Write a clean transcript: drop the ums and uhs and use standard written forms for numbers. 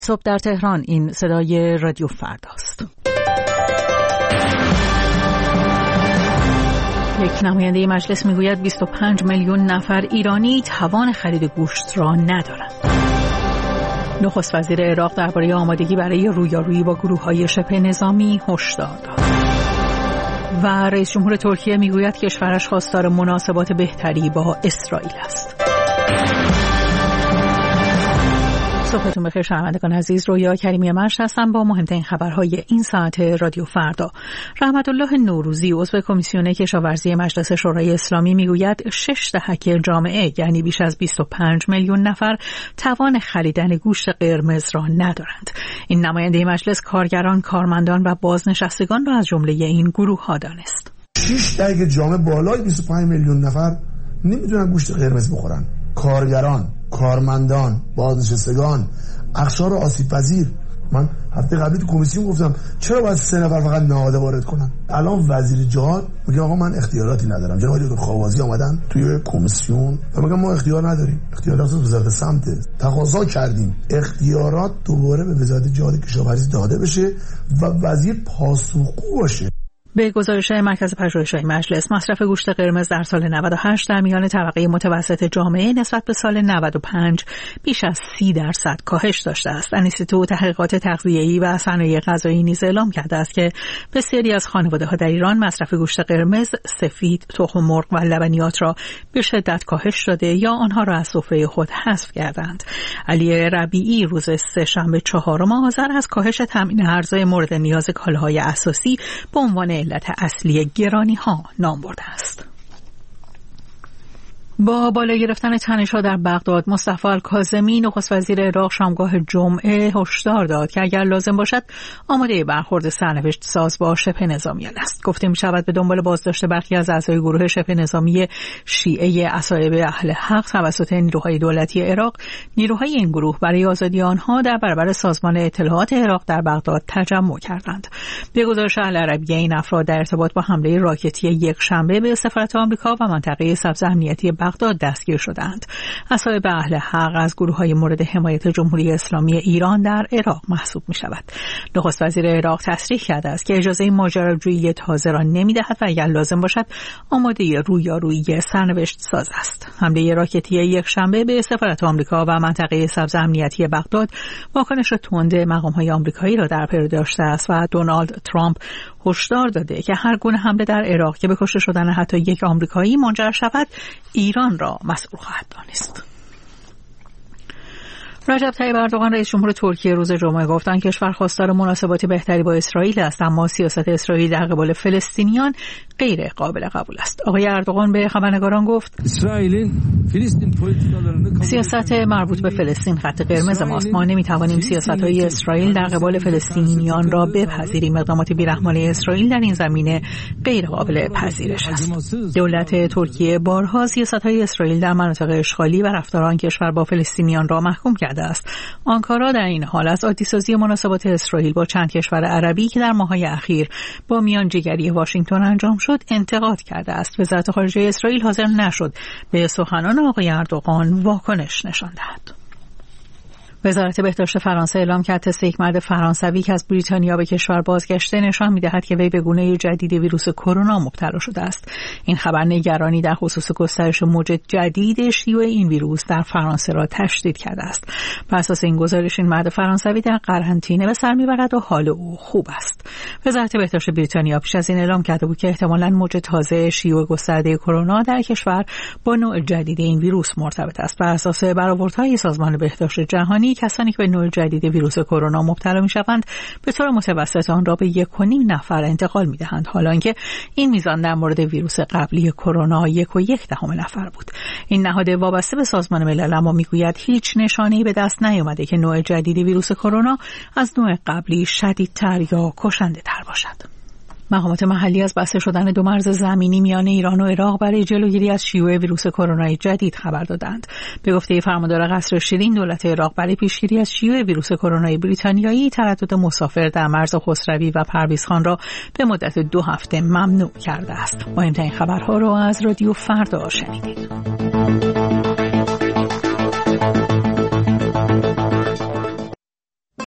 صبح در تهران، این صدای رادیو فرداست. یک نماینده مجلس میگوید 25 میلیون نفر ایرانی توان خرید گوشت را ندارند. نخست وزیر عراق درباره آمادگی برای رویارویی با گروه‌های شبه نظامی هشدار داد. و رئیس جمهور ترکیه میگوید کشورش خواستار مناسبات بهتری با اسرائیل است. صبحتون بخیر شنوندگان عزیز، رویا کریمی مشت هستم با مهمترین خبرهای این ساعت رادیو فردا. رحمت الله نوروزی عضو کمیسیون کشاورزی مجلس شورای اسلامی میگوید 6 دهک جامعه یعنی بیش از 25 میلیون نفر توان خریدن گوشت قرمز را ندارند. این نماینده مجلس کارگران، کارمندان و بازنشستگان را از جمله این گروه ها دانست. 6 دهک جامعه بالای 25 میلیون نفر نمیتونن گوشت قرمز بخورن. کارگران، کارمندان، بازنشستگان، اقشار آسیب‌پذیر. من هفته قبلی تو کمیسیون گفتم چرا باید 3 نفر فقط نهاده وارد کنن؟ الان وزیر جهاد میگه آقا من اختیاراتی ندارم. جناب دکتر خاوازی اومدن توی کمیسیون و میگن ما اختیار نداریم. اختیارات وزارت سمته. تقاضا کردیم اختیارات دوباره به وزارت جهاد کشاورزی داده بشه و وزیر پاسخگو باشه. به گزارش مرکز پژوهش‌های مجلس، مصرف گوشت قرمز در سال 98 در میان طبقه متوسط جامعه نسبت به سال 95 بیش از 30% کاهش داشته است. انستیتوت تحقیقات تغذیه‌ای و صنایع غذایی نیز اعلام کرده است که بسیاری از خانواده‌ها در ایران مصرف گوشت قرمز، سفید، تخم مرغ و لبنیات را به شدت کاهش داده یا آنها را از سفره خود حذف کردند. علی ربیعی روز سه‌شنبه 4 آذر از کاهش تامین ارزهای مورد نیاز کالاهای اساسی به عنوان علت اصلی گرانی ها نام برده است. با بالا گرفتن تنش‌ها در بغداد، مصطفی الکاظمی نخست وزیر عراق شامگاه جمعه هشدار داد که اگر لازم باشد آماده برخورد سرنوشت ساز با شبه نظامیان است. گفته می‌شود به دنبال بازداشت برخی از اعضای گروه شبه نظامی شیعه اصحاب اهل حق توسط نیروهای دولتی عراق، نیروهای این گروه برای آزادی آنها در برابر سازمان اطلاعات عراق در بغداد تجمع کردند. به گزارش العربیه، این افراد در ارتباط با حمله راکتی یک شنبه به سفارت آمریکا و منطقه سبز امنیتی بغداد دستگیر شدند. اصحاب اهل حق از گروه‌های مورد حمایت جمهوری اسلامی ایران در عراق محسوب می‌شود. نخست وزیر عراق تصریح کرده است که اجازه ماجراجویی تازه را نمی‌دهد و اگر لازم باشد آماده رویارویی سرنوشت ساز است. حمله راکتی یک شنبه به سفارت آمریکا و منطقه سبز امنیتی بغداد واکنش تند مقام‌های آمریکایی را در پی داشته است و دونالد ترامپ هشدار داده که هر گونه حمله در عراق که به کشته شدن حتی یک آمریکایی منجر شود، ایران را مسئول خواهد دانست. رجب طیب اردوغان رئیس جمهور ترکیه روز جمعه گفتند کشور خواستار مناسبات بهتری با اسرائیل است، اما سیاست اسرائیل در قبال فلسطینیان غیر قابل قبول است. آقای اردوغان به خبرنگاران گفت سیاست مربوط به فلسطین خط قرمز ماست. ما نمیتوانیم سیاست‌های اسرائیل در قبال فلسطینیان را بپذیریم. اقدامات بیرحمانه اسرائیل در این زمینه غیر قابل پذیرش است. دولت ترکیه بارها سیاست‌های اسرائیل در مناطق اشغالی و رفتار آن کشور با فلسطینیان را محکوم کرده است. آنکارا در این حال از عادی‌سازی مناسبات اسرائیل با چند کشور عربی که در ماه‌های اخیر با میانجیگری واشنگتن انجام شد انتقاد کرده است. وزارت خارجه اسرائیل حاضر نشد به سخنان آقای اردوغان واکنش نشان دهد. وزارت بهداشت فرانسه اعلام کرد تست یک مرد فرانسوی که از بریتانیا به کشور بازگشته نشان می‌دهد که وی به گونه جدید ویروس کرونا مبتلا شده است. این خبر نگرانی در خصوص گسترش موج جدید شیوع این ویروس در فرانسه را تشدید کرده است. بر اساس این گزارش این مرد فرانسوی در قرنطینه به سر می‌برد و حال او خوب است. وزارت بهداشت بریتانیا پیش از این اعلام کرده بود که احتمالاً موج تازه شیوع گسترده کرونا در کشور با نوع جدید این ویروس مرتبط است. بر اساس برآوردهای سازمان بهداشت جهانی کسانی که به نوع جدید ویروس کرونا مبتلا می‌شوند به طور متوسط آن را به 1.5 نفر انتقال می‌دهند، حالانکه این میزان در مورد ویروس قبلی کرونا 1.1 نفر بود. این نهاد وابسته به سازمان ملل اما میگوید هیچ نشانه‌ای به دست نیامده که نوع جدید ویروس کرونا از نوع قبلی شدیدتر یا کشنده‌تر باشد. مقامات محلی از بسته شدن 2 مرز زمینی میان ایران و عراق برای جلوگیری از شیوع ویروس کرونا جدید خبر دادند. به گفته فرماندار قصر شیرین، دولت عراق برای پیشگیری از شیوع ویروس کرونا بریتانیایی تردد مسافر در مرز خسروی و پرویزخان را به مدت 2 هفته ممنوع کرده است. مهمترین خبرها را از رادیو فردا شنیدید.